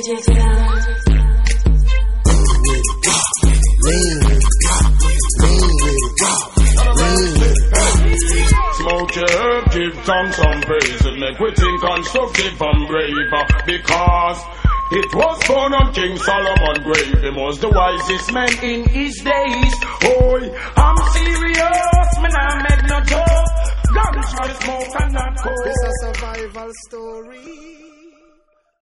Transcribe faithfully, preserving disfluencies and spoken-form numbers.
Magic sound. Lean with it, lean with it, lean with it. Smoke your herb, give tongue some praise, and make we think constructive and brave, because it was born on King Solomon grave. He was the wisest man in his days. Oh, I'm serious, man, I make no joke. Guns for the smoke and not coke. It's a survival story.